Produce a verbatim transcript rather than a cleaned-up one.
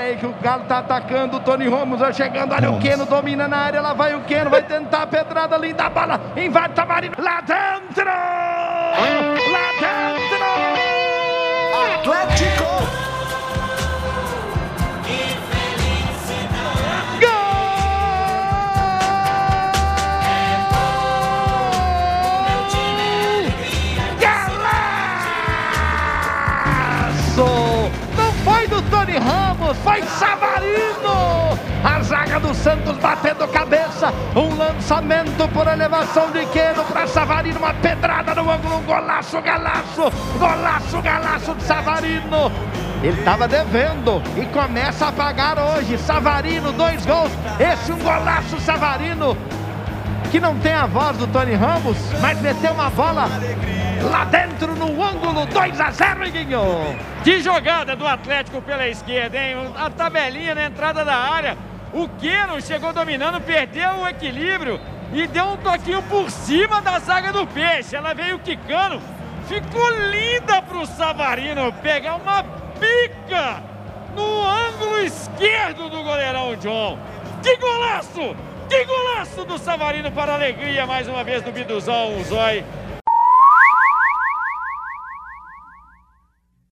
Pera aí que o Galo tá atacando, o Tony Ramos vai chegando, olha o Keno, domina na área, lá vai o Keno, vai tentar a pedrada, linda bola, invade Savarino, lá dentro! Lá dentro! Atlético! Não foi do Tony Ramos, foi Savarino! A zaga do Santos batendo cabeça, um lançamento por elevação de Keno para Savarino, uma pedrada no ângulo, um golaço, galaço, golaço, galaço de Savarino. Ele estava devendo e começa a pagar hoje. Savarino, dois gols, esse um golaço Savarino, que não tem a voz do Tony Ramos, mas meteu uma bola lá dentro no ângulo, dois a zero, Guinho. Que jogada do Atlético pela esquerda, hein? A tabelinha na entrada da área. O Keno chegou dominando, perdeu o equilíbrio e deu um toquinho por cima da zaga do Peixe. Ela veio quicando, ficou linda pro Savarino pegar uma pica no ângulo esquerdo do goleirão John. Que golaço! Que golaço do Savarino para a alegria mais uma vez do Biduzão, o Zói.